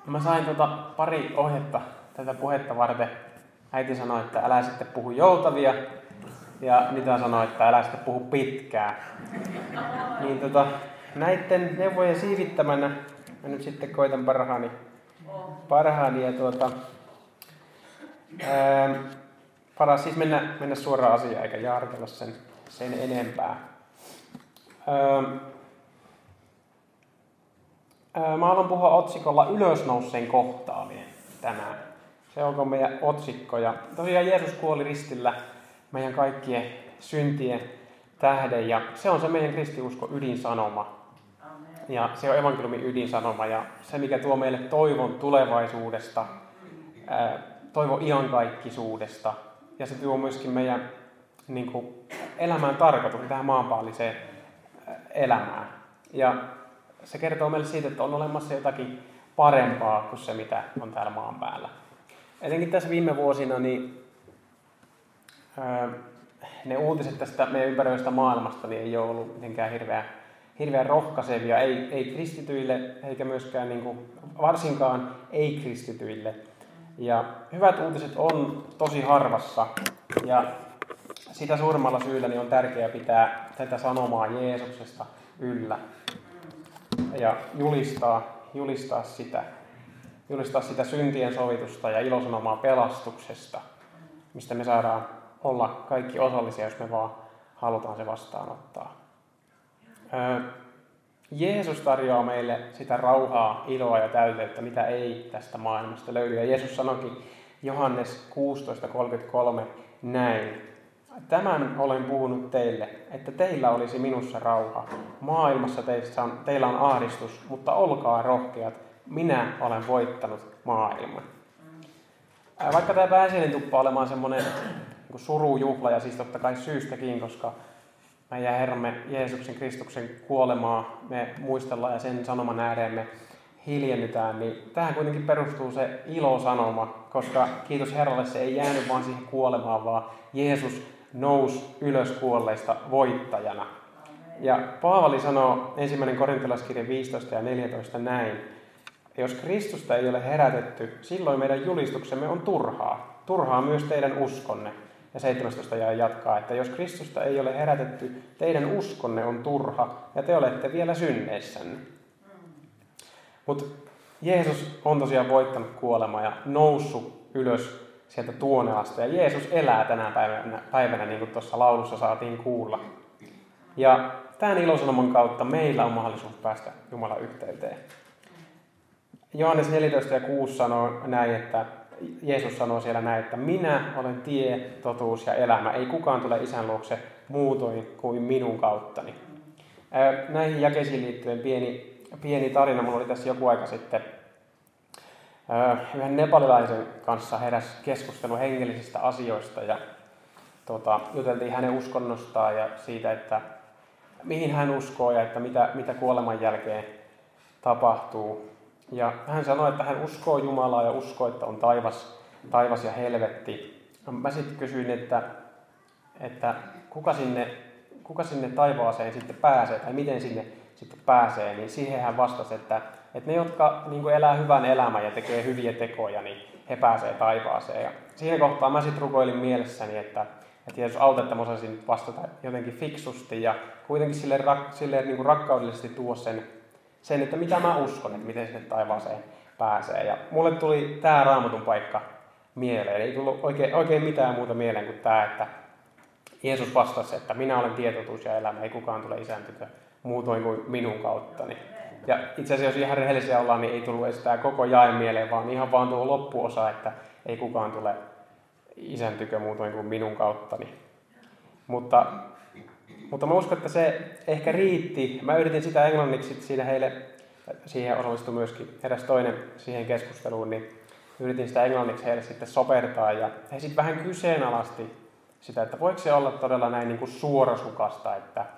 Mä sain pari ohjetta tätä puhetta varten. Äiti sanoi, että älä sitten puhu joutavia. Ja Nita sanoi, että älä sitten puhu pitkään. Niin näiden neuvojen siivittämänä mä nyt sitten koitan parhaani ja paras siis mennä suoraan asiaan eikä jaartella sen enempää. Mä haluan puhua otsikolla ylösnouseen kohtaaminen tänään. Se onko meidän otsikko. Ja tosiaan Jeesus kuoli ristillä meidän kaikkien syntien tähden. Ja se on se meidän kristiuskon ydinsanoma. Ja se on evankeliumin ydinsanoma. Ja se, mikä tuo meille toivon tulevaisuudesta, toivon iankaikkisuudesta. Ja se tuo myöskin meidän elämään tarkoituksen tähän maanpaalliseen elämään. Ja se kertoo meille siitä, että on olemassa jotakin parempaa kuin se, mitä on täällä maan päällä. Etenkin tässä viime vuosina niin, ne uutiset tästä meidän ympäröivästä maailmasta niin ei ole ollut mitenkään hirveän rohkaisevia, ei kristityille eikä myöskään varsinkaan ei-kristityille. Ja hyvät uutiset on tosi harvassa ja sitä suuremmalla syyllä niin on tärkeää pitää tätä sanomaa Jeesuksesta yllä ja julistaa sitä syntien sovitusta ja ilosanomaa pelastuksesta, mistä me saadaan olla kaikki osallisia, jos me vaan halutaan se vastaanottaa. Jeesus tarjoaa meille sitä rauhaa, iloa ja täyteyttä, mitä ei tästä maailmasta löydy. Ja Jeesus sanoikin Johannes 16:33 näin. Tämän olen puhunut teille, että teillä olisi minussa rauha. Maailmassa teillä on ahdistus, mutta olkaa rohkeat. Minä olen voittanut maailman. Vaikka tämä pääsiäinen tuppaa olemaan semmoinen surujuhla, ja siis totta kai syystäkin, koska meidän Herramme Jeesuksen Kristuksen kuolemaa me muistellaan ja sen sanoman ääreen me hiljennytään, niin tähän kuitenkin perustuu se ilosanoma, koska kiitos Herralle se ei jäänyt vaan siihen kuolemaan, vaan Jeesus nousi ylös kuolleista voittajana. Ja Paavali sanoo 1. Korintalaiskirja 15 ja 14 näin. Jos Kristusta ei ole herätetty, silloin meidän julistuksemme on turhaa. Turhaa myös teidän uskonne. Ja 17 jatkaa, että jos Kristusta ei ole herätetty, teidän uskonne on turha ja te olette vielä synneissänne. Mutta Jeesus on tosiaan voittanut kuolemaa ja noussut ylös sieltä tuoneasta. Ja Jeesus elää tänä päivänä, niin kuin tuossa laulussa saatiin kuulla. Ja tämän ilosanoman kautta meillä on mahdollisuus päästä Jumalan yhteyteen. Johannes 14:6 sanoo näin, että Jeesus sanoo siellä näin, että minä olen tie, totuus ja elämä. Ei kukaan tule Isän luokse muutoin kuin minun kauttani. Näihin jakeisiin liittyen pieni tarina. Minulla oli tässä joku aika sitten yhden nepalilaisen kanssa heräsi keskustelu hengellisistä asioista. Ja juteltiin hänen uskonnostaan ja siitä, että mihin hän uskoo ja että mitä kuoleman jälkeen tapahtuu. Ja hän sanoi, että hän uskoo Jumalaa ja uskoo, että on taivas ja helvetti. Mä sitten kysyin, että kuka sinne taivaaseen sitten pääsee tai miten sinne sitten pääsee. Niin siihen hän vastasi, että ne, jotka elää hyvän elämän ja tekee hyviä tekoja, niin he pääsee taivaaseen. Ja siihen kohtaan mä sitten rukoilin mielessäni, että Jeesus auta, että mä osaisin vastata jotenkin fiksusti ja kuitenkin silleen rakkaudellisesti tuo sen, että mitä mä uskon, että miten sinne taivaaseen pääsee. Ja mulle tuli tää Raamatun paikka mieleen. Ei tullut oikein mitään muuta mieleen kuin tämä, että Jeesus vastasi, että minä olen tietotuus ja elämä, ei kukaan tule Isän tykö muutoin kuin minun kauttani. Ja itse asiassa, jos ihan rehellisiä ollaan, niin ei tullut edes tämä koko jae mieleen, vaan ihan vaan tuo loppuosa, että ei kukaan tule Isän tykö muutoin kuin minun kauttani. Mutta mä uskon, että se ehkä riitti. Mä yritin sitä englanniksi siinä siihen osallistui myöskin eräs toinen siihen keskusteluun, niin yritin sitä englanniksi heille sitten sopertaa. Ja he sitten vähän kyseenalasti sitä, että voiko se olla todella näin suorasukasta,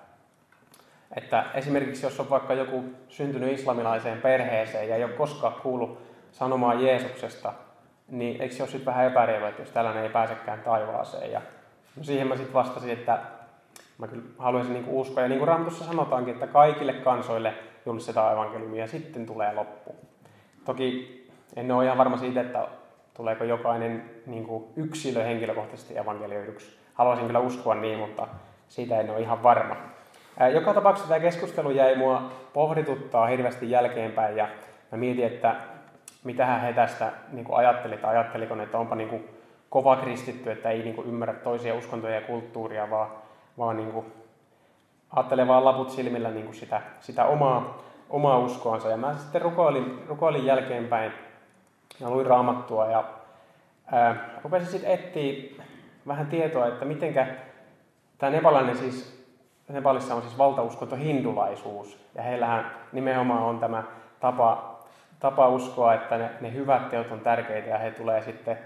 että esimerkiksi jos on vaikka joku syntynyt islamilaiseen perheeseen ja ei ole koskaan kuullut sanomaa Jeesuksesta, niin eikö se ole sitten vähän epäreilua, että jos tällainen ei pääsekään taivaaseen. Ja siihen mä sitten vastasin, että mä kyllä haluaisin uskoa. Ja niin kuin Raamatussa sanotaankin, että kaikille kansoille julistetaan evankeliumia ja sitten tulee loppu. Toki En ole ihan varma siitä, että tuleeko jokainen niin kuin yksilö henkilökohtaisesti evankelioiduksi. Haluaisin kyllä uskoa niin, mutta siitä en ole ihan varma. Joka tapauksessa tämä keskustelu jäi mua pohdituttaa hirveästi jälkeenpäin ja mä mietin, että mitähän he tästä niin kuin ajatteli, tai ajatteliko ne, että onpa niin kuin kova kristitty, että ei niin kuin ymmärrä toisia uskontoja ja kulttuuria, vaan niin kuin ajattelee vaan laput silmillä niin kuin sitä omaa uskoansa. Ja mä sitten rukoilin jälkeenpäin ja luin Raamattua ja rupesin sitten etsiä vähän tietoa, että mitenkä tämä Nepalissa on siis valtauskonto hindulaisuus. Ja heillähän nimenomaan on tämä tapa uskoa, että ne hyvät teot on tärkeitä ja he tulee sitten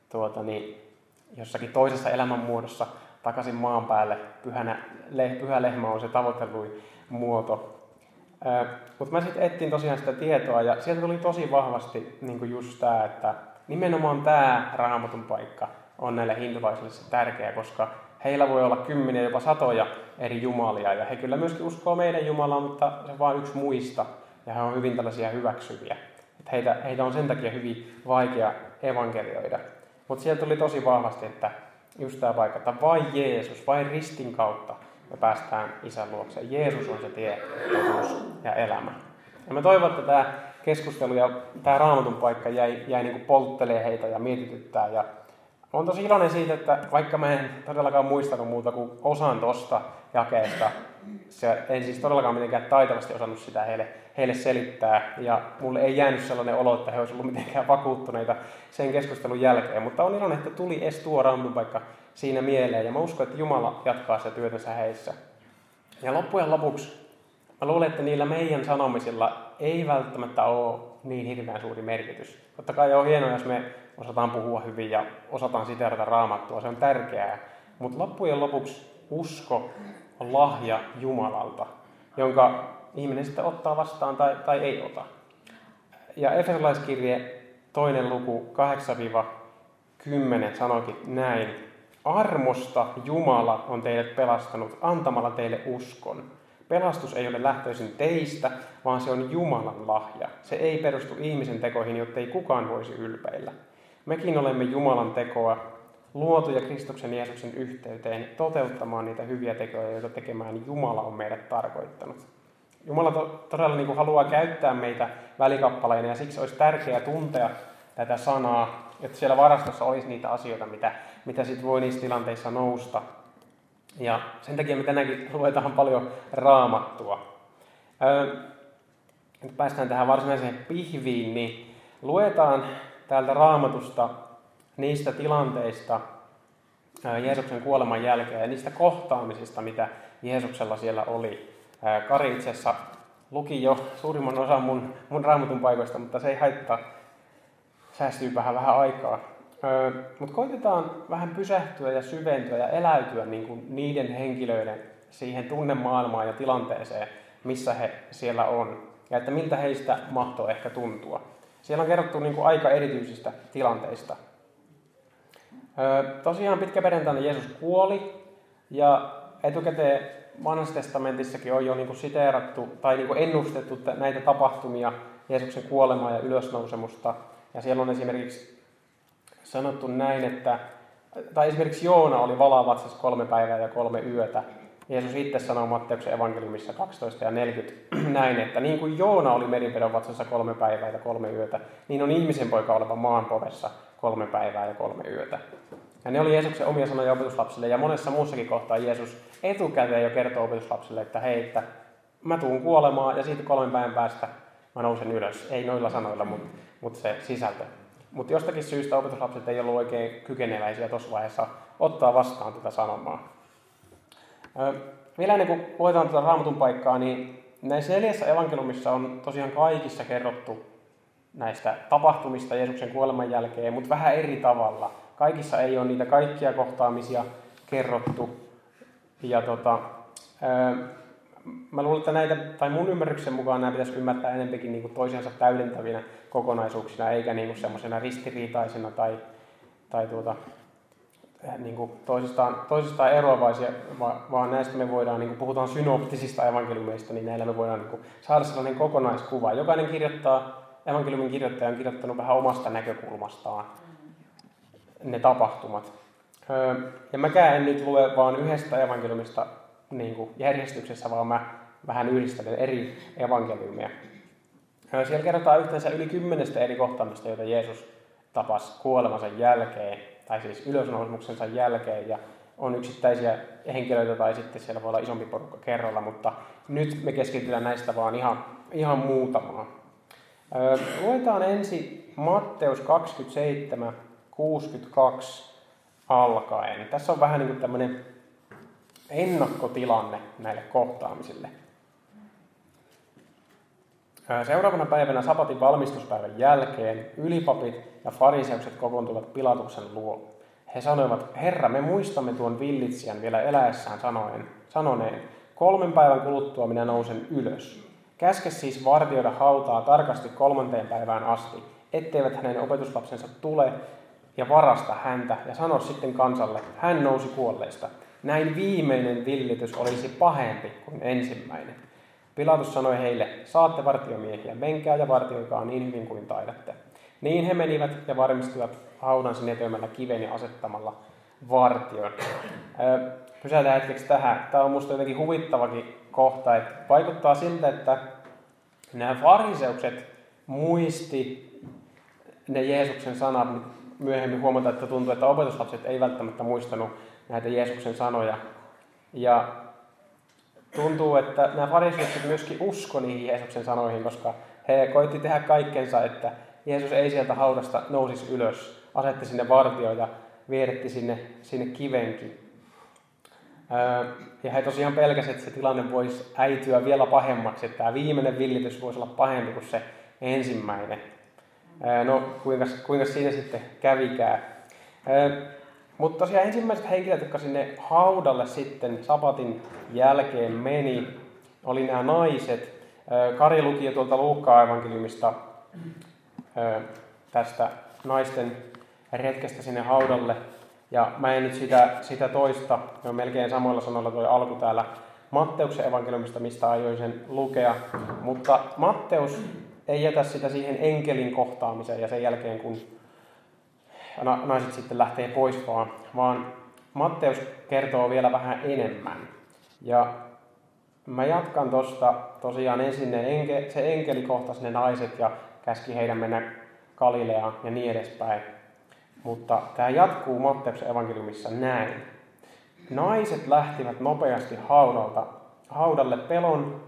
jossakin toisessa elämänmuodossa takaisin maan päälle. Pyhä lehmä on se tavoitelluin muoto. Mutta mä sitten etsin tosiaan sitä tietoa ja sieltä tuli tosi vahvasti niin just tämä, että nimenomaan tämä Raamatun paikka on näille hindulaisille tärkeä, koska heillä voi olla 10, jopa 100 eri jumalia ja he kyllä myöskin uskoo meidän Jumalaa, mutta se on vain yksi muista ja he on hyvin tällaisia hyväksyviä. Että heitä on sen takia hyvin vaikea evankelioida. Mutta sieltä tuli tosi vahvasti, että just tämä paikka, että vain Jeesus, vain ristin kautta me päästään Isän luokse. Jeesus on se tie, totuus ja elämä. Ja mä toivon, että tämä keskustelu ja tämä Raamatun paikka jäi niin kuin polttelee heitä ja mietityttää. Ja olen tosi iloinen siitä, että vaikka mä en todellakaan muistanut muuta kuin osan tuosta jakeesta, en siis todellakaan mitenkään taitavasti osannut sitä heille selittää. Ja mulle ei jäänyt sellainen olo, että he olisivat ollut mitenkään vakuuttuneita sen keskustelun jälkeen. Mutta olen iloinen, että tuli edes tuo Raamatun paikka siinä mieleen. Ja mä uskon, että Jumala jatkaa sitä työtänsä heissä. Ja loppujen lopuksi mä luulen, että niillä meidän sanomisilla ei välttämättä ole niin hirveän suuri merkitys. Totta kai on hienoa, jos me osataan puhua hyvin ja osataan siteerata Raamattua, se on tärkeää. Mutta loppujen lopuksi usko on lahja Jumalalta, jonka ihminen sitten ottaa vastaan tai ei ota. Ja Efesolaiskirje 2. luku 8-10 sanoikin näin. Armosta Jumala on teidät pelastanut antamalla teille uskon. Pelastus ei ole lähtöisin teistä, vaan se on Jumalan lahja. Se ei perustu ihmisen tekoihin, jotta ei kukaan voisi ylpeillä. Mekin olemme Jumalan tekoa, luotuja Kristuksen Jeesuksen yhteyteen toteuttamaan niitä hyviä tekoja, joita tekemään Jumala on meidät tarkoittanut. Jumala todella niin kuin haluaa käyttää meitä välikappaleina ja siksi olisi tärkeää tuntea tätä sanaa, että siellä varastossa olisi niitä asioita, mitä sitten voi niissä tilanteissa nousta. Ja sen takia me tänäänkin luetaan paljon Raamattua. Nyt päästään tähän varsinaiseen pihviin, niin luetaan täältä Raamatusta niistä tilanteista Jeesuksen kuoleman jälkeen ja niistä kohtaamisista, mitä Jeesuksella siellä oli. Kari itse asiassa luki jo suurimman osan mun Raamatun paikoista, mutta se ei haittaa. Säästyy vähän aikaa. Mutta koitetaan vähän pysähtyä ja syventyä ja eläytyä niin kuin niiden henkilöiden siihen tunnemaailmaan ja tilanteeseen, missä he siellä on. Ja että miltä heistä mahtoo ehkä tuntua. Siellä on kerrottu niin kuin aika erityisistä tilanteista. Tosiaan pitkäperjantaina Jeesus kuoli ja etukäteen Vanhassa testamentissakin on jo niin kuin siteerattu tai niin kuin ennustettu näitä tapahtumia, Jeesuksen kuolemaa ja ylösnousemusta. Ja siellä on esimerkiksi sanottu näin, tai esimerkiksi Joona oli valavatsas 3 päivää ja 3 yötä. Jeesus itse sanoo Matteuksen evankeliumissa 12 ja 40 näin, että niin kuin Joona oli merivedon vatsassa 3 päivää ja 3 yötä, niin on ihmisen poika oleva maan povessa 3 päivää ja 3 yötä. Ja ne oli Jeesuksen omia sanoja opetuslapsille ja monessa muussakin kohtaa Jeesus etukäteen jo kertoo opetuslapsille, että hei, että mä tuun kuolemaan ja siitä 3 päivän päästä mä nousen ylös. Ei noilla sanoilla, mutta se sisältö. Mutta jostakin syystä opetuslapset ei ollut oikein kykeneväisiä tuossa vaiheessa ottaa vastaan tätä sanomaa. Vielä ennen kuin luetaan tätä Raamatun paikkaa, niin näissä 4 evankeliumissa on tosiaan kaikissa kerrottu näistä tapahtumista Jeesuksen kuoleman jälkeen, mutta vähän eri tavalla. Kaikissa ei ole niitä kaikkia kohtaamisia kerrottu. Ja mä luulen, että näitä, tai mun ymmärryksen mukaan nämä pitäisi ymmärtää enempikin niin kuin toisiansa täydentävinä kokonaisuuksina, eikä niin kuin semmoisena ristiriitaisena tai niin kuin toisistaan eroavaisia, vaan näistä me voidaan, niin kuin puhutaan synoptisista evankeliumeista, niin näillä me voidaan niin kuin saada sellainen kokonaiskuva. Jokainen kirjoittaa evankeliumin kirjoittaja on kirjoittanut vähän omasta näkökulmastaan ne tapahtumat. Ja mäkään en nyt lue vaan yhdestä evankeliumista niin kuin järjestyksessä, vaan mä vähän yhdistelen eri evankeliumia. Siellä kerrotaan yhteensä yli 10 eri kohtaamista, joita Jeesus tapasi kuolemansa jälkeen, tai siis ylösnousemuksensa jälkeen, ja on yksittäisiä henkilöitä tai sitten siellä voi olla isompi porukka kerralla, mutta nyt me keskitytään näistä vaan ihan muutamaan. Luetaan ensin Matteus 27, 62 alkaen. Tässä on vähän niin kuin tämmöinen ennakkotilanne näille kohtaamisille. Seuraavana päivänä sabatin valmistuspäivän jälkeen ylipapit ja fariseukset kokoontuivat Pilatuksen luo. He sanoivat, Herra, me muistamme tuon villitsijän vielä eläessään sanoneen, 3 päivän kuluttua minä nousen ylös. Käske siis vartioida hautaa tarkasti 3. päivään asti, etteivät hänen opetuslapsensa tule ja varasta häntä ja sano sitten kansalle, hän nousi kuolleista. Näin viimeinen villitys olisi pahempi kuin ensimmäinen. Pilatus sanoi heille, saatte vartiomiehiä, menkää ja vartioikaa niin hyvin kuin taidatte. Niin he menivät ja varmistivat haudan sinetöimällä kiven ja asettamalla vartion. Pysäytään hetkeksi tähän. Tämä on musta jotenkin huvittavakin kohta, että vaikuttaa siltä, että nämä fariseukset muisti ne Jeesuksen sanat. Myöhemmin huomataan, että tuntuu, että opetuslapset ei välttämättä muistanut näitä Jeesuksen sanoja. Ja tuntuu, että nämä fariseukset myöskin uskoi niihin Jeesuksen sanoihin, koska he koitti tehdä kaikkensa, että Jeesus ei sieltä haudasta nousisi ylös, asetti sinne vartioon ja vieretti sinne kivenkin. Ja he tosiaan pelkäsivät, että se tilanne voisi äityä vielä pahemmaksi, että tämä viimeinen villitys voisi olla pahempi kuin se ensimmäinen. No, kuinka siinä sitten kävikään. Mutta tosiaan ensimmäiset henkilöt, jotka sinne haudalle sitten sabatin jälkeen meni, oli nämä naiset. Kari luki jo tuolta Luukkaan evankeliumista tästä naisten retkestä sinne haudalle. Ja mä en nyt sitä toista, on melkein samoilla sanoilla tuo alku täällä Matteuksen evankeliumista, mistä aioin sen lukea. Mutta Matteus ei jätä sitä siihen enkelin kohtaamiseen ja sen jälkeen, kun naiset sitten lähtee pois vaan Matteus kertoo vielä vähän enemmän. Ja mä jatkan tuosta tosiaan ensin se enkeli kohtasi ne naiset ja käski heidän mennä Galileaan ja niin edespäin. Mutta tämä jatkuu Matteuksen evankeliumissa näin. Naiset lähtivät nopeasti haudalle pelon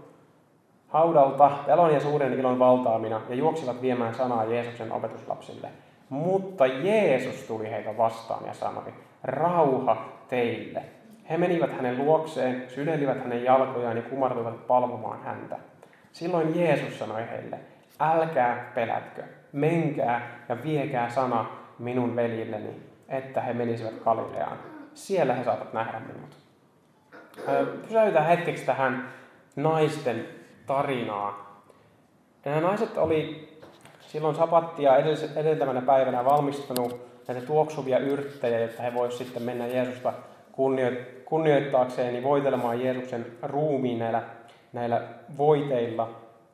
ja suuren ilon valtaamina ja juoksivat viemään sanaa Jeesuksen opetuslapsille. Mutta Jeesus tuli heitä vastaan ja sanoi, rauha teille. He menivät hänen luokseen, sydelivät hänen jalkojaan ja kumartuivat palvomaan häntä. Silloin Jeesus sanoi heille, älkää pelätkö, menkää ja viekää sana minun veljilleni, että he menisivät Galileaan. Siellä he saavat nähdä minut. Pysäytään hetkeksi tähän naisten tarinaan. Nämä naiset oli silloin sapattia edeltävänä päivänä valmistanut näitä tuoksuvia yrttejä, jotta he voisivat sitten mennä Jeesusta kunnioittaakseen niin voitelemaan Jeesuksen ruumiin näillä voiteilla.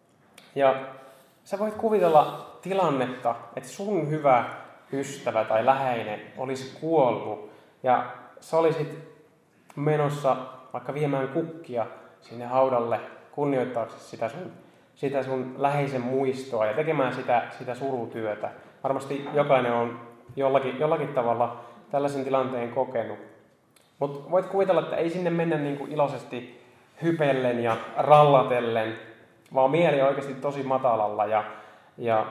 Ja sä voit kuvitella tilannetta, että sun hyvä ystävä tai läheinen olisi kuollut ja sä olisit menossa vaikka viemään kukkia sinne haudalle kunnioittaaksesi sitä sun läheisen muistoa ja tekemään sitä surutyötä. Varmasti jokainen on jollakin tavalla tällaisen tilanteen kokenut. Mutta voit kuvitella, että ei sinne mennä niin kuin iloisesti hypellen ja rallatellen, vaan mieli on oikeasti tosi matalalla. Ja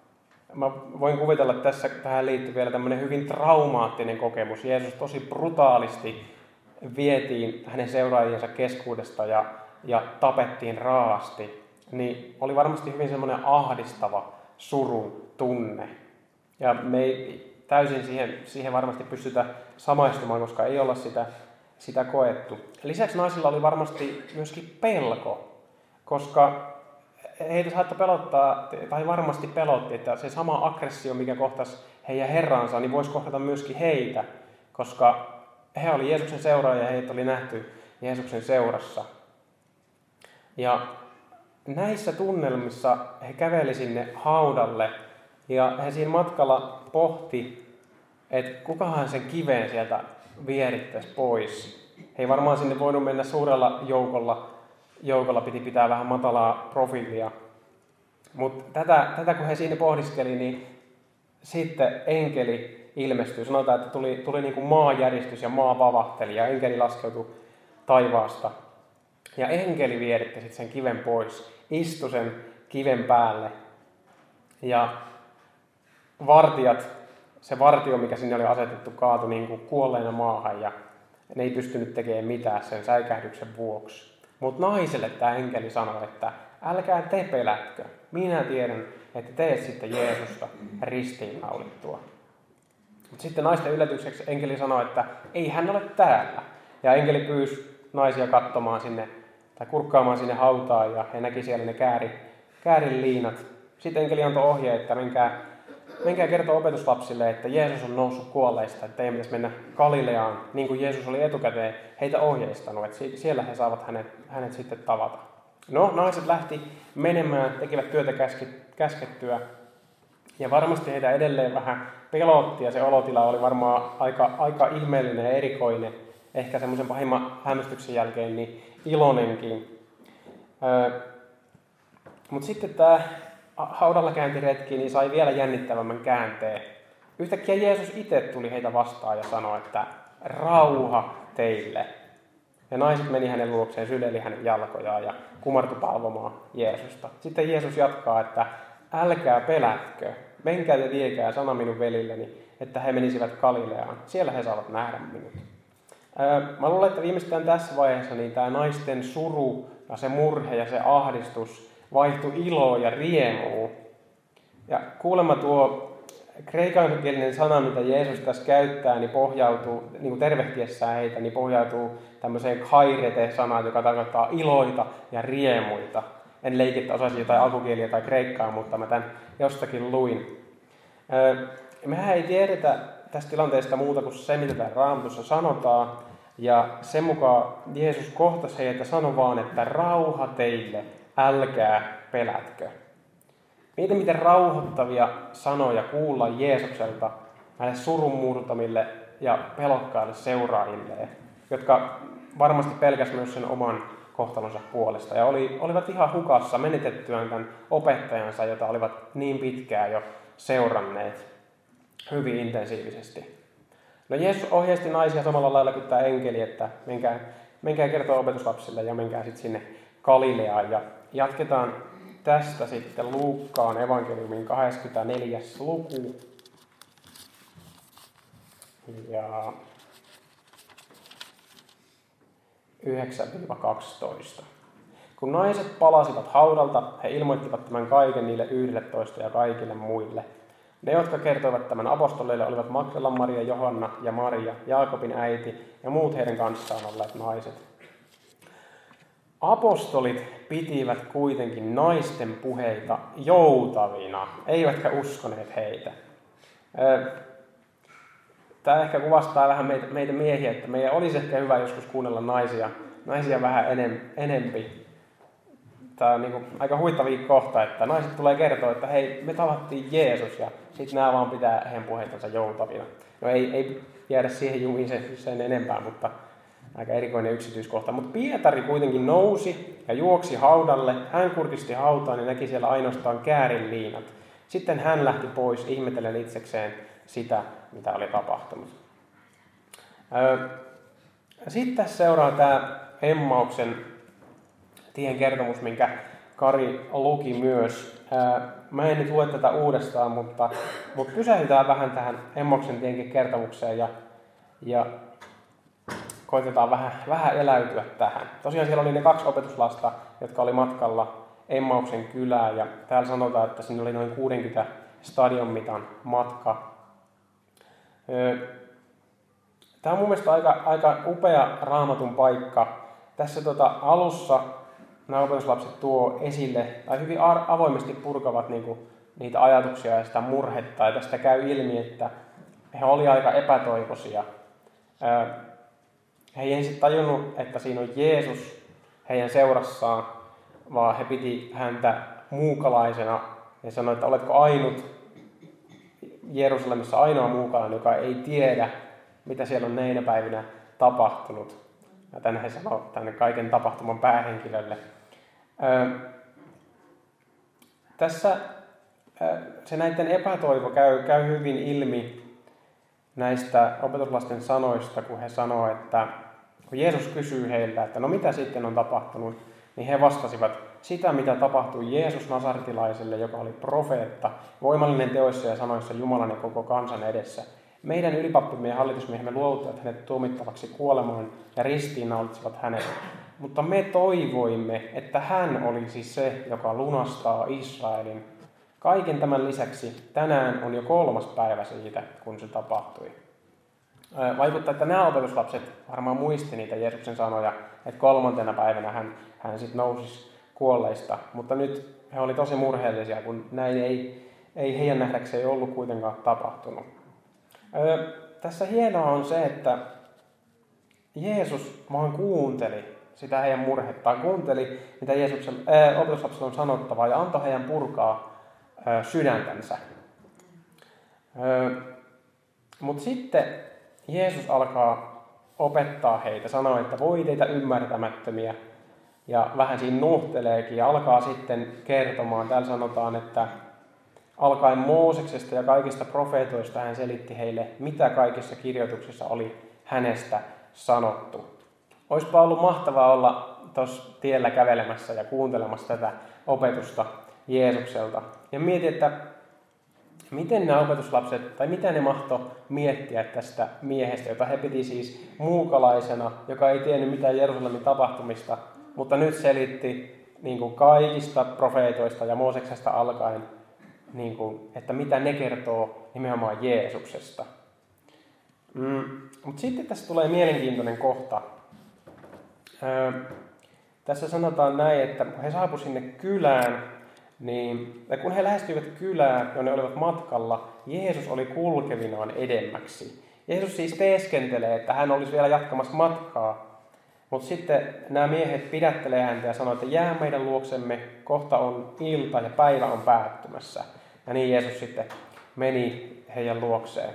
mä voin kuvitella, että tähän liittyy vielä tämmöinen hyvin traumaattinen kokemus. Jeesus tosi brutaalisti vietiin hänen seuraajiensa keskuudesta ja tapettiin raasti. Niin oli varmasti hyvin semmoinen ahdistava surun tunne. Ja me ei täysin siihen varmasti pystytä samaistumaan, koska ei olla sitä koettu. Lisäksi naisilla oli varmasti myöskin pelko, koska heitä saattoi pelottaa, tai varmasti pelotti, että se sama aggressio, mikä kohtasi heidän herransa, niin voisi kohdata myöskin heitä, koska he oli Jeesuksen seuraajia ja heitä oli nähty Jeesuksen seurassa. Ja näissä tunnelmissa he käveli sinne haudalle ja he siinä matkalla pohti, että kukahan sen kiven sieltä vierittäisi pois. He ei varmaan sinne voinut mennä suurella joukolla piti pitää vähän matalaa profiilia. Mutta tätä kun he siinä pohdiskeli, niin sitten enkeli ilmestyi. Sanotaan, että tuli niin kuin maanjäristys ja maa vavahteli ja enkeli laskeutui taivaasta. Ja enkeli vieritti sitten sen kiven pois, istui sen kiven päälle. Ja se vartio, mikä sinne oli asetettu, kaatui niin kuin kuolleena maahan ja ne ei pystynyt tekemään mitään sen säikähdyksen vuoksi. Mutta naiselle tämä enkeli sanoi, että älkää te pelätkö. Minä tiedän, että te sitten Jeesusta ristiinnaulittua. Mutta sitten naisten yllätykseksi enkeli sanoi, että ei hän ole täällä. Ja enkeli pyysi naisia katsomaan sinne tai kurkkaamaan sinne hautaan ja he näki siellä ne käärin liinat. Sitten enkeli antoi ohje, että menkää kertoa opetuslapsille, että Jeesus on noussut kuolleista, että teidän pitäisi mennä Galileaan, niin kuin Jeesus oli etukäteen heitä ohjeistanut, että siellä he saavat hänet sitten tavata. No, naiset lähti menemään, tekivät työtä käskettyä, ja varmasti heitä edelleen vähän pelotti, ja se olotila oli varmaan aika ihmeellinen ja erikoinen, ehkä semmoisen pahimman hämmästyksen jälkeen niin iloinenkin. Mutta sitten tämä haudalla käyntiretki niin sai vielä jännittävämmän käänteen. Yhtäkkiä Jeesus itse tuli heitä vastaan ja sanoi, että rauha teille. Ja naiset meni hänen luokseen, syleli hänen jalkojaan ja kumartui palvomaan Jeesusta. Sitten Jeesus jatkaa, että älkää pelätkö, menkää ja viekää sana minun velilleni, että he menisivät Galileaan. Siellä he saavat nähdä minut. Mä luulen, että viimeistään tässä vaiheessa niin tämä naisten suru ja se murhe ja se ahdistus vaihtui iloon ja riemuun. Ja kuulemma tuo kreikankielinen sana, mitä Jeesus tässä käyttää, niin pohjautuu, niin kuin tervehtiessään heitä, niin pohjautuu tämmöiseen kairete-sanaan, joka tarkoittaa iloita ja riemuita. En leiki, että osaisin jotain alkukieliä tai kreikkaa, mutta mä tämän jostakin luin. Mehän ei tiedetä tästä tilanteesta muuta kuin se, mitä täällä Raamatussa sanotaan. Ja sen mukaan Jeesus kohtasi heitä ja sanoi vaan, että rauha teille, älkää pelätkö. Mieti, miten rauhoittavia sanoja kuulla Jeesukselta näille surunmurtamille ja pelokkaille seuraajille, jotka varmasti pelkäsivät myös sen oman kohtalonsa puolesta. Ja olivat ihan hukassa menetettyään tämän opettajansa, jota olivat niin pitkään jo seuranneet hyvin intensiivisesti. No Jeesus ohjeisti naisia samalla lailla kuin tämä enkeli, että menkää kertoa opetuslapsille ja menkää sitten sinne Galileaan. Ja jatketaan tästä sitten Luukkaan evankeliumin 24. luku. Ja 9-12. Kun naiset palasivat haudalta, he ilmoittivat tämän kaiken niille 11 ja kaikille muille. Ne, jotka kertoivat tämän apostoleille, olivat Magdalan Maria, Johanna ja Maria, Jaakobin äiti ja muut heidän kanssaan olleet naiset. Apostolit pitivät kuitenkin naisten puheita joutavina, eivätkä uskoneet heitä. Tämä ehkä kuvastaa vähän meitä miehiä, että meidän olisi ehkä hyvä joskus kuunnella naisia vähän enempi. Tämä on niin kuin aika huittavia kohta, että naiset tulee kertoa, että hei, me tavattiin Jeesus ja sitten nämä vaan pitää heidän puheitansa joutavina. No ei jäädä siihen jumiin sen enempää, mutta aika erikoinen yksityiskohta. Mutta Pietari kuitenkin nousi ja juoksi haudalle. Hän kurkisti hautaan ja näki siellä ainoastaan käärinliinat. Sitten hän lähti pois ihmetellen itsekseen sitä, mitä oli tapahtunut. Sitten tässä seuraa tämä Emmauksen tien kertomus, minkä Kari luki myös. Mä en nyt lue tätä uudestaan, mutta pysähdytään vähän tähän Emmauksen tienkin kertomukseen ja koitetaan vähän eläytyä tähän. Tosiaan siellä oli ne 2 opetuslasta, jotka oli matkalla Emmauksen kylään, ja täällä sanotaan, että siinä oli noin 60 stadion mitan matka. Tämä on mun mielestä aika upea Raamatun paikka. Tässä alussa nämä opetuslapset tuo esille, tai hyvin avoimesti purkavat niitä ajatuksia ja sitä murhetta, ja tästä käy ilmi, että he olivat aika epätoivoisia. He ei ensin tajunnut, että siinä on Jeesus heidän seurassaan, vaan he piti häntä muukalaisena ja sanoi, että oletko ainut Jerusalemissa ainoa muukalainen, joka ei tiedä, mitä siellä on neinä päivinä tapahtunut. Ja tänne he sanoo tänne kaiken tapahtuman päähenkilölle. Tässä se näiden epätoivo käy hyvin ilmi näistä opetuslasten sanoista, kun he sanoo, että kun Jeesus kysyy heiltä, että no mitä sitten on tapahtunut, niin he vastasivat sitä, mitä tapahtui Jeesus Nasaretilaiselle, joka oli profeetta, voimallinen teoissa ja sanoissa Jumalan ja koko kansan edessä. Meidän ylipappimme ja hallitusmiehemme luovuttivat hänet tuomittavaksi kuolemaan ja ristiinnaulitsivat hänet. Mutta me toivoimme, että hän olisi se, joka lunastaa Israelin. Kaiken tämän lisäksi tänään on jo 3. päivä siitä, kun se tapahtui. Vaikuttaa, että nämä opetuslapset varmaan muisti niitä Jeesuksen sanoja, että 3. päivänä hän sitten nousisi kuolleista. Mutta nyt he oli tosi murheellisia, kun näin ei heidän nähdäkseen ollut kuitenkaan tapahtunut. Tässä hienoa on se, että Jeesus vaan kuunteli sitä heidän murhettaan, kuunteli mitä opetuslapsilla on sanottavaa ja antoi heidän purkaa sydäntänsä. Mutta sitten Jeesus alkaa opettaa heitä, sanoo, että voi teitä ymmärtämättömiä, ja vähän siinä nuhteleekin ja alkaa sitten kertomaan. Täällä sanotaan, että alkaen Mooseksesta ja kaikista profeetoista hän selitti heille, mitä kaikissa kirjoituksissa oli hänestä sanottu. Olisipa ollut mahtavaa olla tuossa tiellä kävelemässä ja kuuntelemassa tätä opetusta Jeesukselta. Ja mietin, että miten nämä opetuslapset, tai mitä ne mahtoi miettiä tästä miehestä, jota he piti siis muukalaisena, joka ei tiennyt mitään Jerusalemin tapahtumista, mutta nyt selitti niin kuin kaikista profeetoista ja Mooseksesta alkaen, niin kuin, että mitä ne kertoo nimenomaan Jeesuksesta. Mutta sitten tässä tulee mielenkiintoinen kohta. Tässä sanotaan näin, että kun he saapuivat sinne kylään, niin kun he lähestyivät kylää, jonne olivat matkalla, Jeesus oli kulkevinaan edemmäksi. Jeesus siis teeskentelee, että hän olisi vielä jatkamassa matkaa. Mutta sitten nämä miehet pidättelee häntä ja sanoo, että jää meidän luoksemme, kohta on ilta ja päivä on päättymässä. Ja niin Jeesus sitten meni heidän luokseen.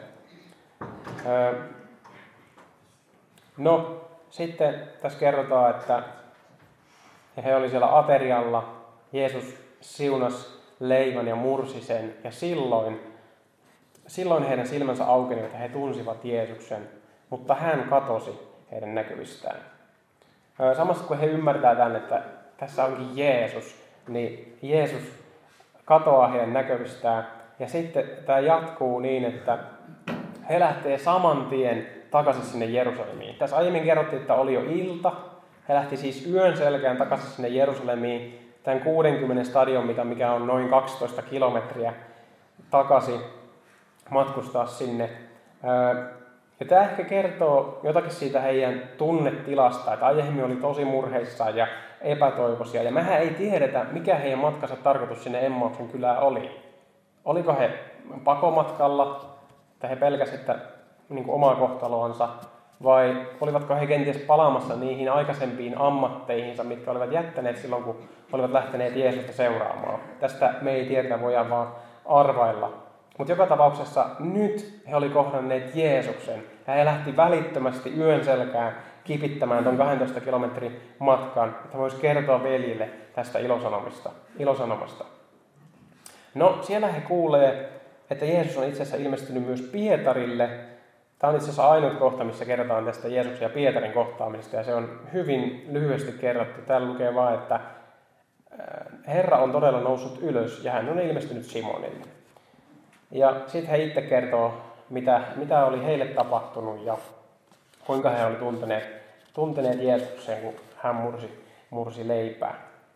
No, sitten tässä kerrotaan, että he oli siellä aterialla. Jeesus siunasi leivän ja mursi sen. Ja silloin heidän silmänsä aukenivat ja he tunsivat Jeesuksen. Mutta hän katosi heidän näkyvistään. Samassa kun he ymmärtää tämän, että tässä onkin Jeesus, niin Jeesus katoaa heidän näkyvistään. Ja sitten tämä jatkuu niin, että he lähtee saman tien takaisin sinne Jerusalemiin. Tässä aiemmin kerrottiin, että oli jo ilta. He lähti siis yön selkeän takaisin sinne Jerusalemiin. Tämän 60 stadion, mikä on noin 12 kilometriä takaisin matkustaa sinne. Ja tämä ehkä kertoo jotakin siitä heidän tunnetilasta, että aiemmin oli tosi murheissaan ja epätoivoisia. Ja mehän ei tiedetä, mikä heidän matkansa tarkoitus sinne Emmauksen kylään oli. Oliko he pakomatkalla, että he pelkäsivät että, niin kuin omaa kohtaloansa, vai olivatko he kenties palaamassa niihin aikaisempiin ammatteihinsa, mitkä olivat jättäneet silloin, kun olivat lähteneet Jeesusta seuraamaan. Tästä me ei tiedetä, voidaan vaan arvailla. Mutta joka tapauksessa nyt he oli kohdanneet Jeesuksen ja he lähti välittömästi yön selkään kipittämään tuon 12 kilometrin matkan, että voisi kertoa veljille tästä ilosanomasta. No, siellä he kuulee, että Jeesus on itse asiassa ilmestynyt myös Pietarille. Tämä on itse asiassa ainut kohta, missä kerrotaan tästä Jeesuksen ja Pietarin kohtaamisesta, ja se on hyvin lyhyesti kerrottu. Täällä lukee vain, että Herra on todella noussut ylös, ja hän on ilmestynyt Simonille. Ja sitten he itse kertoo, mitä oli heille tapahtunut, ja kuinka he olivat tunteneet Jeesuksen, kun hän mursi leipää.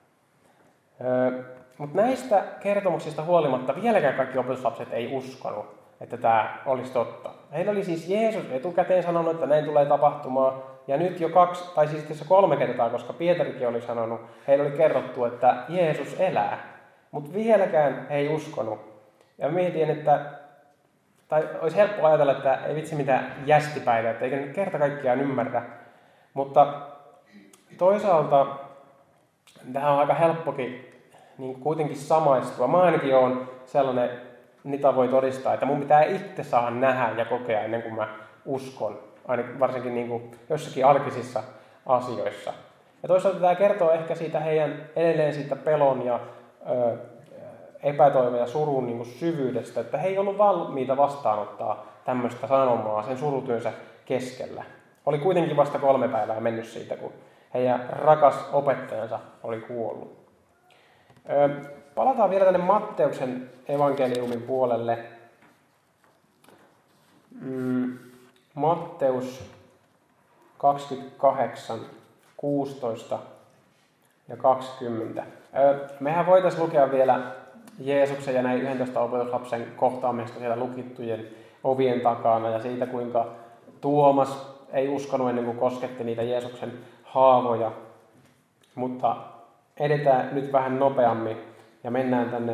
Mutta näistä kertomuksista huolimatta vieläkään kaikki opetuslapset ei uskonut, että tämä olisi totta. Heillä oli siis Jeesus etukäteen sanonut, että näin tulee tapahtumaan. Ja nyt jo 2, tai siis 3 kertaa, koska Pietarikin oli sanonut, heillä oli kerrottu, että Jeesus elää. Mutta vieläkään he ei uskonut. Ja mietin, että tai olisi helppo ajatella, että ei vitsi mitään jästipäivää, että eikä nyt kerta kaikkiaan ymmärrä. Mutta toisaalta tähän on aika helppokin niin kuitenkin samaistua. Mä ainakin oon sellainen, niitä voi todistaa, että mun pitää itse saada nähdä ja kokea ennen kuin mä uskon, varsinkin niin kuin jossakin arkisissa asioissa. Ja toisaalta tämä kertoo ehkä siitä heidän edelleen siitä pelon ja epätoivon ja surun niin kuin syvyydestä, että he ei ollut valmiita vastaanottaa tämmöistä sanomaa sen surutyönsä keskellä. Oli kuitenkin vasta 3 päivää mennyt siitä, kun heidän rakas opettajansa oli kuollut. Palataan vielä tänne Matteuksen evankeliumin puolelle. Matteus 28, 16 ja 20. Mehän voitaisiin lukea vielä Jeesuksen ja näin 11 opetuslapsen kohtaamista siellä lukittujen ovien takana ja siitä, kuinka Tuomas ei uskonut ennen kuin kosketti niitä Jeesuksen haavoja. Mutta edetään nyt vähän nopeammin ja mennään tänne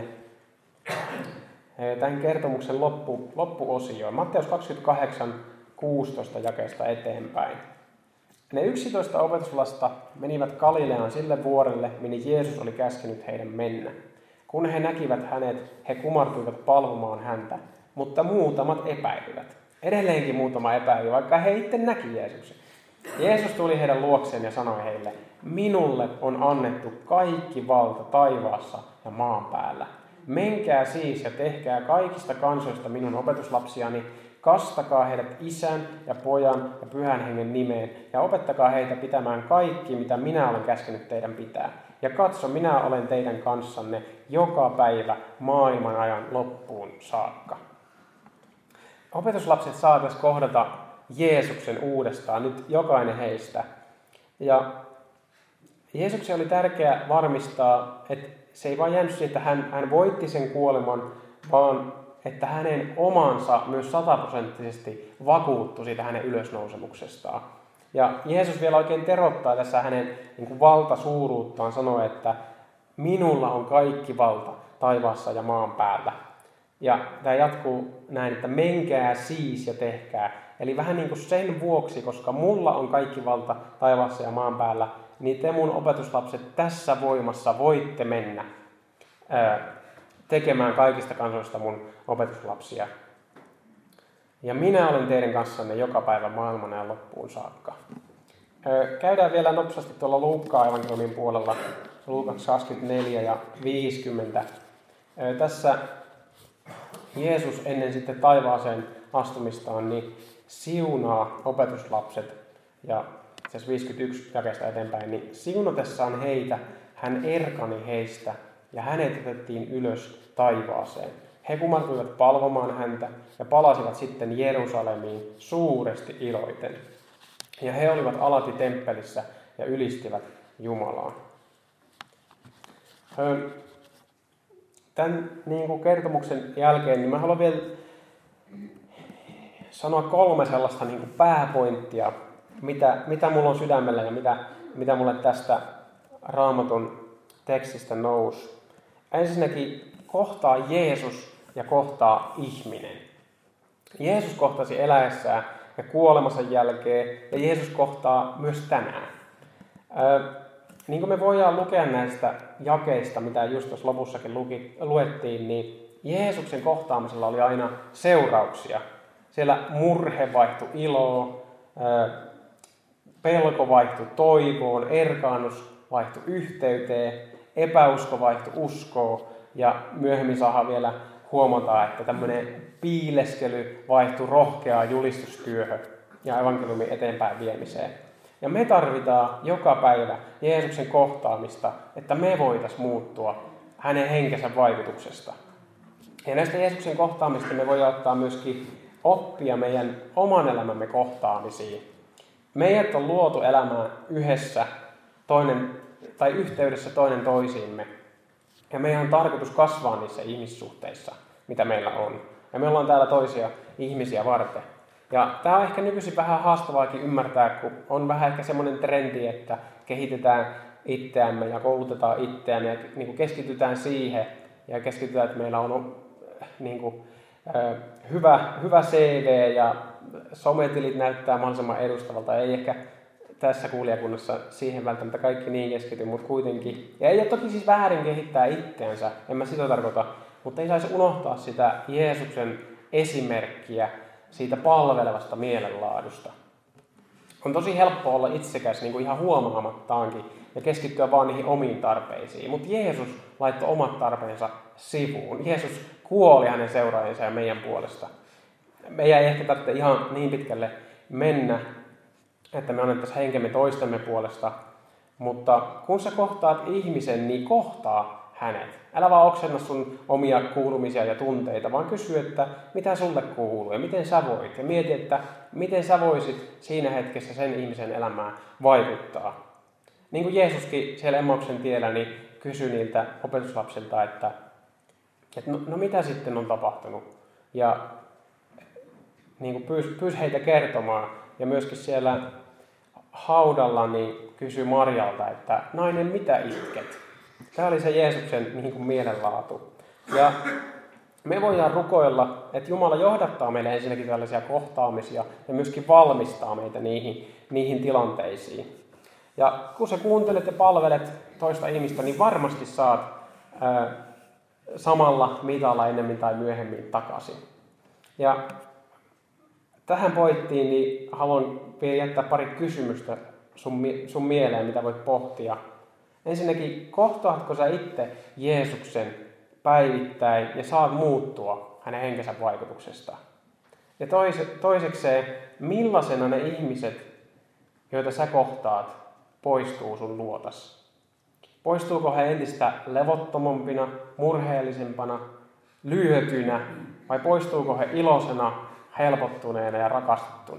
tämän kertomuksen loppuosioon. Matteus 28, 16 jakeesta eteenpäin. Ne 11 opetuslasta menivät Galileaan sille vuorelle, minne Jeesus oli käskenyt heidän mennä. Kun he näkivät hänet, he kumartuivat palvomaan häntä, mutta muutamat epäilivät. Edelleenkin muutama epäili, vaikka he itse näki Jeesuksen. Jeesus tuli heidän luokseen ja sanoi heille, minulle on annettu kaikki valta taivaassa ja maan päällä. Menkää siis ja tehkää kaikista kansoista minun opetuslapsiani, kastakaa heidät Isän ja Pojan ja Pyhän Hengen nimeen ja opettakaa heitä pitämään kaikki, mitä minä olen käskenyt teidän pitää. Ja katso, minä olen teidän kanssanne joka päivä maailman ajan loppuun saakka. Opetuslapset saataisiin kohdata Jeesuksen uudestaan, nyt jokainen heistä. Ja Jeesuksen oli tärkeää varmistaa, että se ei vain jäänyt siihen, että hän voitti sen kuoleman, vaan että hänen omansa myös 100% vakuuttui siitä hänen ylösnousemuksestaan. Ja Jeesus vielä oikein terottaa tässä hänen valtasuuruuttaan, sanoo, että minulla on kaikki valta taivaassa ja maan päällä. Ja tämä jatkuu näin, että menkää siis ja tehkää. Eli vähän niin kuin sen vuoksi, koska mulla on kaikki valta taivaassa ja maan päällä, niin te mun opetuslapset tässä voimassa voitte mennä tekemään kaikista kansoista mun opetuslapsia. Ja minä olen teidän kanssanne joka päivä maailman ja loppuun saakka. Käydään vielä nopsasti tuolla Luukkaan evankeliumin puolella, Luukas 24 ja 50. Tässä Jeesus ennen sitten taivaaseen astumistaan niin siunaa opetuslapset ja siis 51 jakeesta eteenpäin, niin siunatessaan heitä hän erkani heistä ja hänet otettiin ylös taivaaseen. He kumartuivat palvomaan häntä ja palasivat sitten Jerusalemiin suuresti iloiten. Ja he olivat alati temppelissä ja ylistivät Jumalaa. Tämän kertomuksen jälkeen niin mä haluan vielä sanoa 3 sellaista pääpointtia, mitä mulla on sydämellä ja mitä mulle tästä Raamatun tekstistä nousi. Ensinnäkin kohtaa Jeesus ja kohtaa ihminen. Jeesus kohtasi eläessään ja kuolemansa jälkeen ja Jeesus kohtaa myös tänään. Niin kuin me voidaan lukea näistä jakeista, mitä just tuossa lopussakin luettiin, niin Jeesuksen kohtaamisella oli aina seurauksia. Siellä murhe vaihtui iloon, pelko vaihtui toivoon, erkaannus vaihtui yhteyteen, epäusko vaihtui uskoon ja myöhemmin saadaan vielä huomata, että tämmöinen piileskely vaihtui rohkeaan julistustyöhön ja evankeliumin eteenpäin viemiseen. Ja me tarvitaan joka päivä Jeesuksen kohtaamista, että me voitaisiin muuttua hänen henkensä vaikutuksesta. Ja näistä Jeesuksen kohtaamista me voidaan ottaa myöskin oppia meidän oman elämämme kohtaamisiin. Meidät on luotu elämään yhdessä yhteydessä toinen toisiimme. Ja meidän on tarkoitus kasvaa niissä ihmissuhteissa, mitä meillä on. Ja me ollaan täällä toisia ihmisiä varten. Ja tämä on ehkä nykyisin vähän haastavaakin ymmärtää, kun on vähän ehkä semmoinen trendi, että kehitetään itseämme ja koulutetaan itseämme ja keskitytään siihen ja keskitytään, että meillä on hyvä CV ja sometilit näyttää mahdollisimman edustavalta. Ei ehkä tässä kuulijakunnassa siihen välttämättä kaikki niin keskity, mutta kuitenkin. Ja ei ole toki siis väärin kehittää itseänsä, en mä sitä tarkoita, mutta ei saisi unohtaa sitä Jeesuksen esimerkkiä siitä palvelevasta mielenlaadusta. On tosi helppo olla itsekäs niin kuin ihan huomaamattaankin ja keskittyä vaan niihin omiin tarpeisiin. Mutta Jeesus laittoi omat tarpeensa sivuun. Jeesus kuoli hänen seuraajansa ja meidän puolesta. Meidän ei ehkä tarvitse ihan niin pitkälle mennä, että me annettaisiin henkemme toistemme puolesta. Mutta kun sä kohtaat ihmisen, niin kohtaa hänet. Älä vaan oksenna sun omia kuulumisia ja tunteita, vaan kysy, että mitä sulle kuuluu ja miten sä voit. Ja mieti, että miten sä voisit siinä hetkessä sen ihmisen elämään vaikuttaa. Niin kuin Jeesuskin siellä Emmauksen tiellä niin kysyi niiltä opetuslapsilta, että no mitä sitten on tapahtunut. Ja niin kuin pyysi heitä kertomaan. Ja myöskin siellä haudalla niin kysyi Marjalta, että nainen, mitä itket? Tämä oli se Jeesuksen niin kuin mielenlaatu. Ja me voidaan rukoilla, että Jumala johdattaa meille ensinnäkin tällaisia kohtaamisia ja myöskin valmistaa meitä niihin tilanteisiin. Ja kun sä kuuntelet ja palvelet toista ihmistä, niin varmasti saat samalla mitalla ennemmin tai myöhemmin takaisin. Ja tähän pointtiin niin haluan vielä jättää pari kysymystä sun mieleen, mitä voit pohtia. Ensinnäkin, kohtaatko sä itse Jeesuksen päivittäin ja saat muuttua hänen henkensä vaikutuksesta? Ja toisekseen, millaisena ne ihmiset, joita sä kohtaat, poistuu sun luotas? Poistuuko he entistä levottomampina, murheellisempana, lyötynä vai poistuuko he iloisena, helpottuneena ja rakastettuna?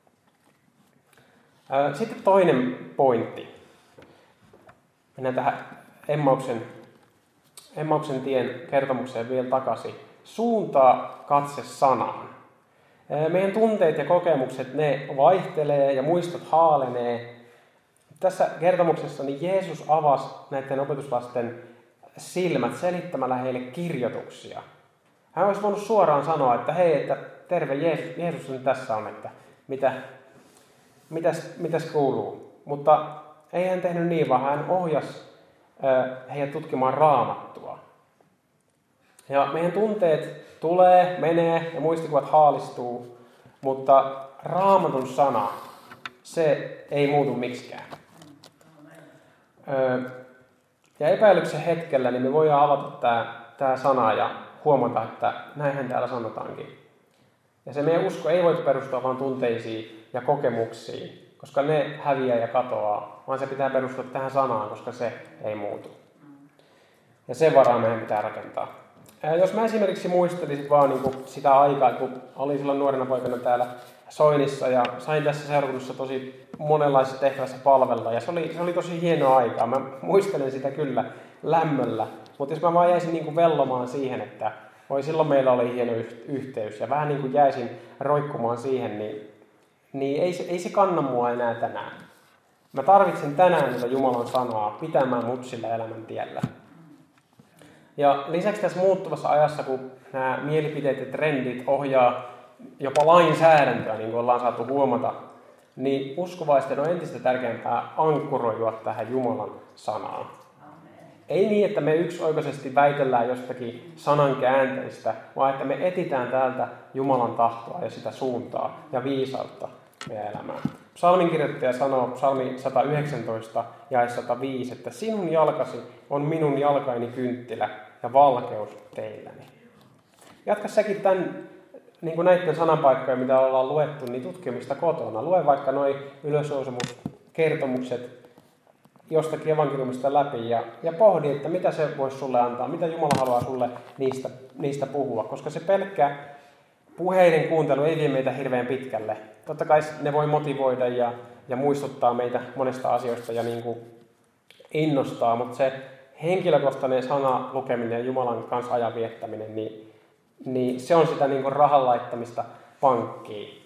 Sitten toinen pointti. Mennään tähän Emmauksen tien kertomukseen vielä takaisin. Suuntaa katse sanaan. Meidän tunteet ja kokemukset, ne vaihtelee ja muistot haalenee. Tässä kertomuksessa niin Jeesus avasi näiden opetuslasten silmät selittämällä heille kirjoituksia. Hän olisi voinut suoraan sanoa, että hei, että terve Jeesus nyt tässä on, että mitäs kuuluu. Mutta ei hän tehnyt niin, vaan hän ohjasi heidät tutkimaan Raamattua. Ja meidän tunteet tulee, menee ja muistikuvat haalistuu, mutta Raamatun sana, se ei muutu miksikään. Ja epäilyksen hetkellä niin me voidaan avata tämä sana ja huomata, että näinhän täällä sanotaankin. Ja se meidän usko ei voi perustua vain tunteisiin ja kokemuksiin, koska ne häviää ja katoaa, vaan se pitää perustua tähän sanaan, koska se ei muutu. Ja sen varaa meidän pitää rakentaa. Jos mä esimerkiksi muistelisin vaan niin kuin sitä aikaa, kun olin silloin nuorena poikana täällä Soinissa ja sain tässä seurakunnassa tosi monenlaisissa tehtävässä palvella. Ja se oli tosi hienoa aikaa. Mä muistelen sitä kyllä lämmöllä. Mutta jos mä vaan jäisin niin kuin vellomaan siihen, että silloin meillä oli hieno yhteys ja vähän niin kuin jäisin roikkumaan siihen, niin ei se kanna mua enää tänään. Mä tarvitsen tänään tätä Jumalan sanaa pitämään mut sillä elämän tiellä. Ja lisäksi tässä muuttuvassa ajassa, kun nämä mielipiteet ja trendit ohjaa jopa lainsäädäntöä, niin kuin ollaan saatu huomata, niin uskovaisten on entistä tärkeämpää ankkuroidua tähän Jumalan sanaan. Ei niin, että me yksioikoisesti väitellään jostakin sanan käänteistä, vaan että me etitään täältä Jumalan tahtoa ja sitä suuntaa ja viisautta meidän elämään. Psalminkirjoittaja sanoo psalmi 119 ja 105, että sinun jalkasi on minun jalkaini kynttilä ja valkeus teilläni. Jatka säkin tämän, niin kuin näiden sananpaikkoja, mitä ollaan luettu, niin tutkimista kotona. Lue vaikka nuo ylösnousemuskertomukset jostakin evankeliumista läpi ja pohdi, että mitä se voisi sulle antaa, mitä Jumala haluaa sulle niistä puhua, koska se pelkkä puheiden kuuntelu ei vie meitä hirveän pitkälle. Totta kai ne voi motivoida ja muistuttaa meitä monesta asioista ja niin kuin innostaa, mutta se henkilökohtainen sana lukeminen ja Jumalan kanssa ajan viettäminen, niin se on sitä niin kuin rahan laittamista pankkiin.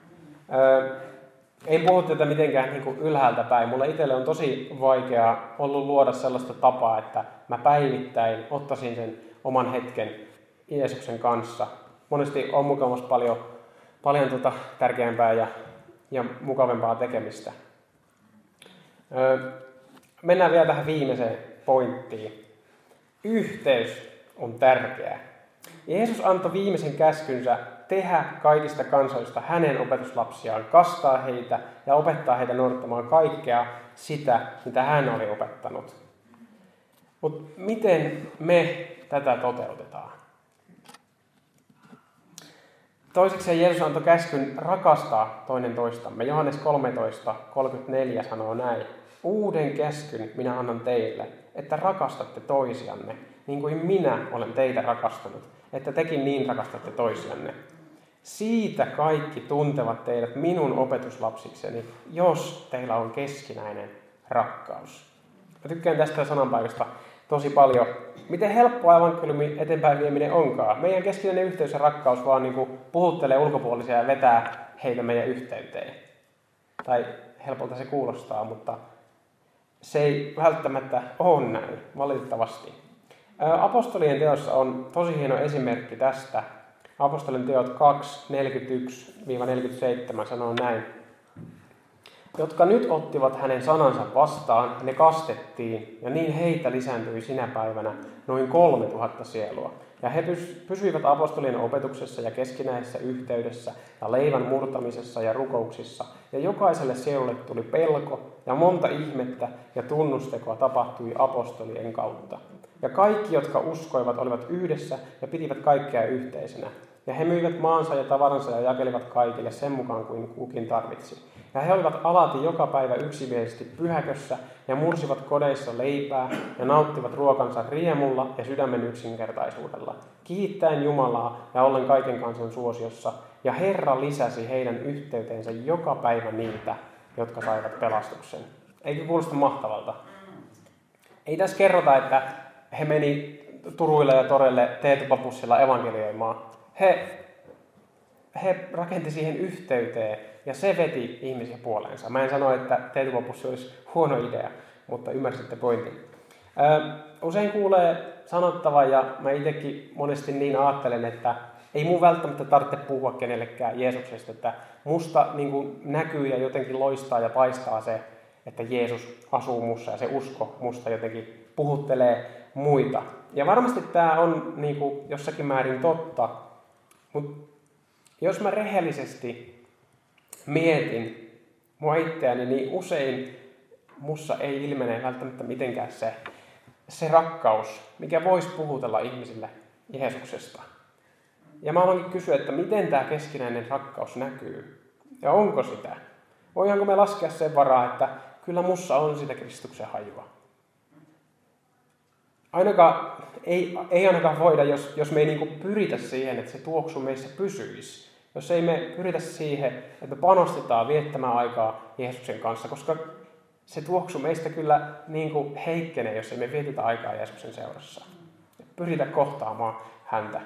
En puhu tätä mitenkään niin kuin ylhäältä päin. Mulle itselle on tosi vaikeaa ollut luoda sellaista tapaa, että mä päivittäin ottaisin sen oman hetken Jeesuksen kanssa. Monesti on mukavasti paljon tärkeämpää ja mukavampaa tekemistä. Mennään vielä tähän viimeiseen pointtiin. Yhteys on tärkeää. Jeesus antoi viimeisen käskynsä tehdä kaikista kansoista hänen opetuslapsiaan, kastaa heitä ja opettaa heitä noudattamaan kaikkea sitä, mitä hän oli opettanut. Mutta miten me tätä toteutetaan? Toiseksi Jeesus antoi käskyn rakastaa toinen toistamme. Johannes 13:34 sanoo näin. Uuden käskyn minä annan teille, että rakastatte toisianne, niin kuin minä olen teitä rakastanut, että tekin niin rakastatte toisianne. Siitä kaikki tuntevat teidät minun opetuslapsikseni, jos teillä on keskinäinen rakkaus. Mä tykkään tästä sananpaikasta tosi paljon. Miten helppoa evankeliumin eteenpäin vieminen onkaan. Meidän keskinäinen yhteys ja rakkaus vaan niin kuin puhuttelee ulkopuolisia ja vetää heitä meidän yhteyteen. Tai helpolta se kuulostaa, mutta se ei välttämättä ole näin, valitettavasti. Apostolien teossa on tosi hieno esimerkki tästä. Apostolien teot 2:41-47 sanoo näin. Jotka nyt ottivat hänen sanansa vastaan, ne kastettiin, ja niin heitä lisääntyi sinä päivänä noin 3000 sielua. Ja he pysyivät apostolien opetuksessa ja keskinäisessä yhteydessä ja leivän murtamisessa ja rukouksissa. Ja jokaiselle sielulle tuli pelko ja monta ihmettä ja tunnustekoa tapahtui apostolien kautta. Ja kaikki, jotka uskoivat, olivat yhdessä ja pitivät kaikkea yhteisenä. Ja he myivät maansa ja tavaransa ja jakelivat kaikille sen mukaan kuin kukin tarvitsi. Ja he olivat alati joka päivä yksimielisesti pyhäkössä ja mursivat kodeissa leipää ja nauttivat ruokansa riemulla ja sydämen yksinkertaisuudella, kiittäen Jumalaa ja ollen kaiken kansan suosiossa. Ja Herra lisäsi heidän yhteyteensä joka päivä niitä, jotka saivat pelastuksen. Eikö kuulosta mahtavalta? Ei tässä kerrota, että he meni turuille ja toreille teetupapussilla evankelioimaan. He rakenti siihen yhteyteen ja se veti ihmisiä puoleensa. Mä en sano, että teetupapussi olisi huono idea, mutta ymmärsitte pointin. Usein kuulee sanottavan ja mä itsekin monesti niin ajattelen, että ei mun välttämättä tarvitse puhua kenellekään Jeesuksesta, että musta niin kuin näkyy ja jotenkin loistaa ja paistaa se, että Jeesus asuu mussa ja se usko musta jotenkin puhuttelee muita. Ja varmasti tämä on niin kuin jossakin määrin totta, mutta jos mä rehellisesti mietin mua itseäni, niin usein mussa ei ilmene välttämättä mitenkään se rakkaus, mikä voisi puhutella ihmisille Jeesuksesta. Ja mä haluankin kysyä, että miten tämä keskinäinen rakkaus näkyy ja onko sitä? Voidaanko me laskea sen varaa, että kyllä mussa on sitä Kristuksen hajua? Ei ainakaan voida, jos me ei niin kuin pyritä siihen, että se tuoksu meissä pysyisi. Jos ei me pyritä siihen, että me panostetaan viettämään aikaa Jeesuksen kanssa, koska se tuoksu meistä kyllä niin kuin heikkenee, jos ei me vietetä aikaa Jeesuksen seurassa. Pyritä kohtaamaan häntä.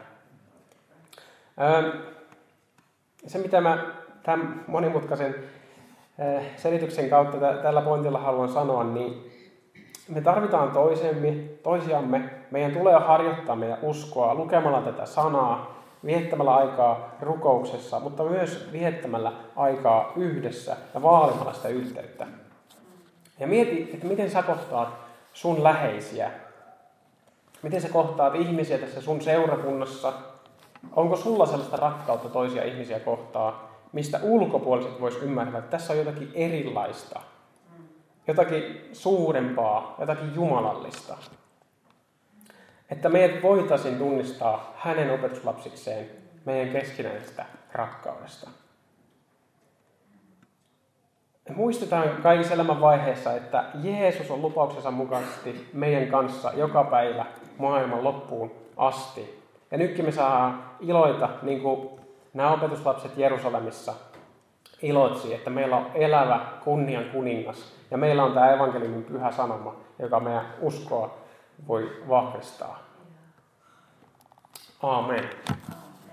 Se, mitä mä tämän monimutkaisen selityksen kautta tällä pointilla haluan sanoa, niin me tarvitaan toisiamme. Meidän tulee harjoittaa meidän uskoa lukemalla tätä sanaa, viettämällä aikaa rukouksessa, mutta myös viettämällä aikaa yhdessä ja vaalimalla sitä yhteyttä. Ja mieti, että miten sä kohtaat sun läheisiä. Miten sä kohtaat ihmisiä tässä sun seurakunnassa. Onko sulla sellaista rakkautta toisia ihmisiä kohtaan, mistä ulkopuoliset vois ymmärtää, että tässä on jotakin erilaista. Jotakin suurempaa, jotakin jumalallista. Että meidät voitaisiin tunnistaa hänen opetuslapsikseen meidän keskinäisestä rakkaudesta. Muistetaan kaikissa elämän vaiheessa, että Jeesus on lupauksensa mukaisesti meidän kanssa joka päivä maailman loppuun asti. Ja nytkin me saadaan iloita, niin kuin nämä opetuslapset Jerusalemissa iloitsi, että meillä on elävä kunnian kuningas. Ja meillä on tämä evankeliumin pyhä sanoma, joka meidän uskoa voi vahvistaa. Aamen.